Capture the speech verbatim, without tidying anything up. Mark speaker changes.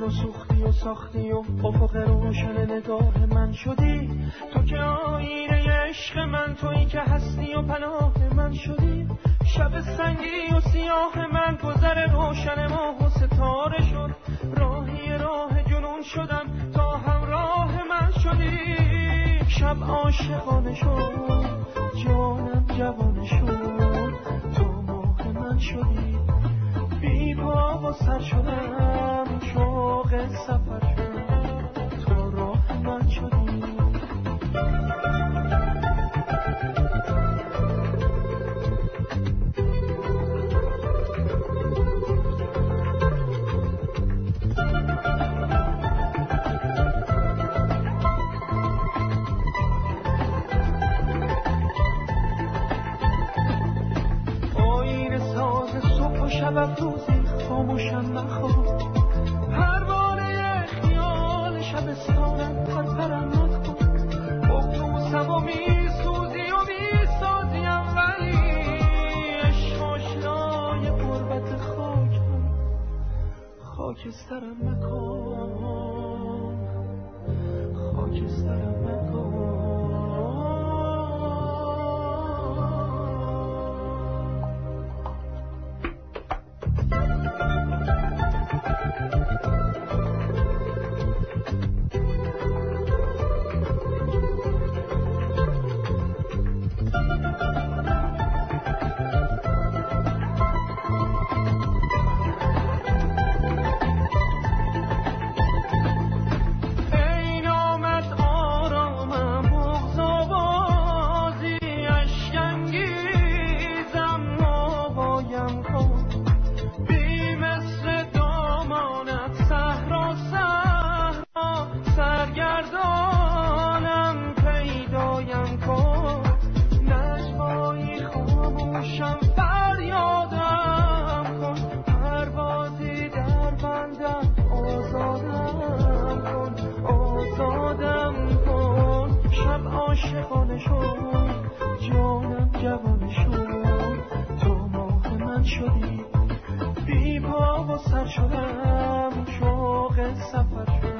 Speaker 1: منو سوختی و ساختی و افق روشن نگاه من شدی. تو که آینه عشق من، تویی که هستی و پناه من شدی. شب سنگی و سیاه من گذر روشن ماه و ستاره شد. راهی راه جنون شدم تا همراه من شدی. شب عاشقانه شد، جانم جوانه شد، تو ماه من شدی. بی پا و سر شدم، شوق سفر شد، تو راه من شدی. شب افروزی خاموشم مخواب، پروانه خیال شبستانم پرپرم نکن. اقیانوسم و میسوزی و میسازیم، ولی عشق آشنای غربت خاکم، خاکسترم مکن، خاکسترم مکن. عاشقانه شد، جانم جوانه شد، تو ماه من شدی. بی پا و سر شدم، شوق سفر شد.